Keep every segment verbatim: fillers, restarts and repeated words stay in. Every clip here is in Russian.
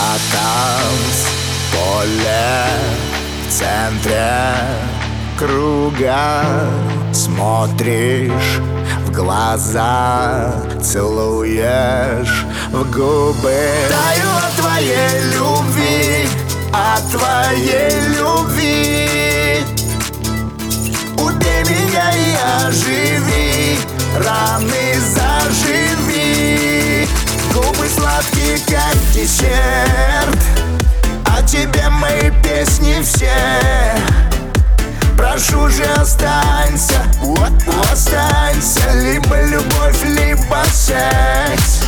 на танцполе в центре круга. Смотришь в глаза, целуешь в губы. Таю от твоей любви, от твоей любви. Убей меня и оживи, раны заживи. Губы сладкие, как десерт, о тебе мои песни все. Прошу же, останься, вот, останься. Либо любовь, либо секс.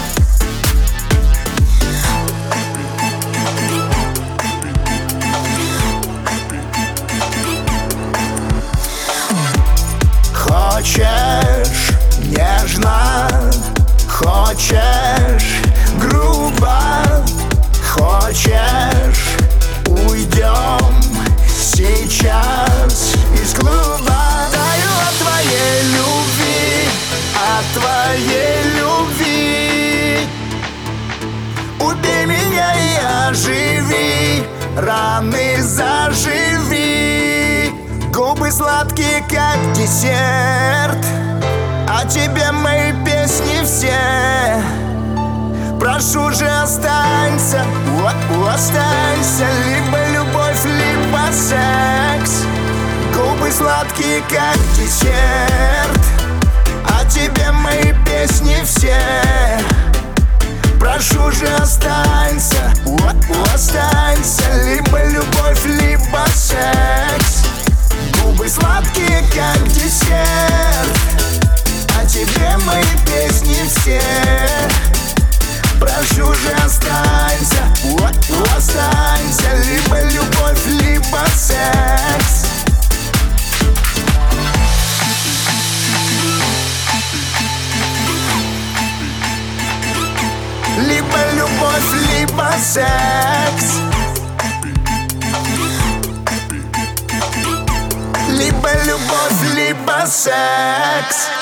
Хочешь нежно, хочешь грубо, хочешь уйдем сейчас из клуба. Таю от твоей любви, от твоей любви. Убей меня и оживи, раны заживи. Губы сладкие, как десерт, о тебе мои песни все. Прошу же, останься, вот, останься. Либо любовь, либо секс. Губы сладкие, как десерт, о тебе мои песни все. Прошу же, останься, вот, останься. Либо любовь, либо секс. Губы сладкие, как десерт, о тебе мои песни все. Прошу же, останься, вот, останься. Либо любовь, либо секс. Либо любовь, либо секс. Либо любовь, либо секс.